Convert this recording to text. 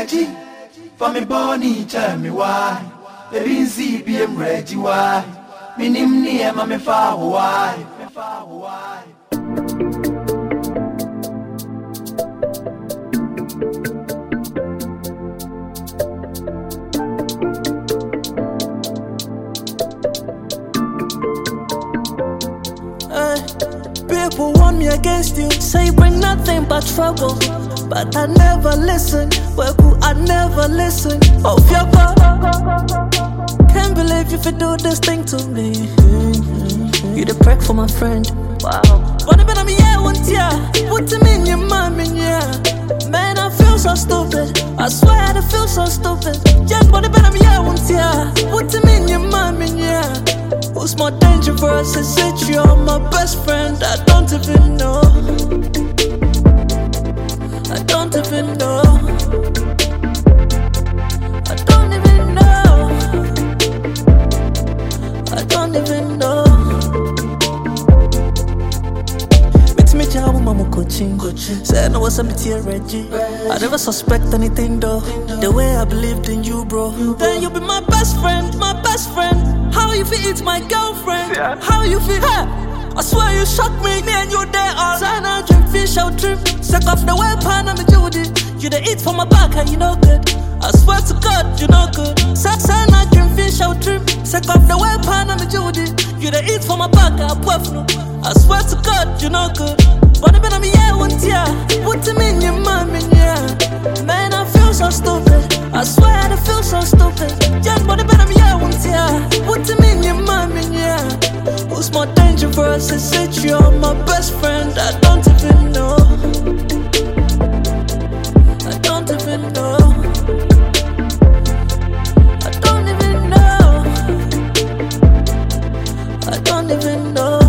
Reggie. For me Bonnie, tell me why. Baby, see, be him Reggie, why? Me name near me far why? Me far why? People want me against you, say you bring nothing but trouble. But I never listen, well, I never listen. Oh, your God, can't believe if you do this thing to me. You the prick for my friend. Wow. But I'm here one year. What do you mean your mom in here? Man, I feel so stupid. I swear I feel so stupid. Yeah, but I'm here one year. What do you mean your mom in here? Who's more dangerous? Is it you or my best friend? I don't even know. I don't even know. I don't even know. I don't even know. Meet me, Jawu Mamu coaching. Say I know what's up with you, Reggie. I never suspect anything though. The way I believed in you, bro. Then you'll be my best friend, my best friend. How you feel it's my girlfriend? How you feel? Hey, I swear you shocked me and you there all. Sign out, drink fish out, trip. Suck off the weapon, I'm a Judy. You the eat for my back and you know good. I swear to God, you know good. Sign out, drink fish out, trip. Suck off the weapon, I'm a Judy. You the eat for my back, I'm no. I swear to God, you know good. But I'm here one year. What do you mean your mom in here? Man, I feel so stupid. I swear I feel so stupid. Yeah, but I'm here one year. What do you mean your mom in here? Who's more dangerous? Is it you or my best friend? I don't even know. I don't even know. I don't even know. I don't even know.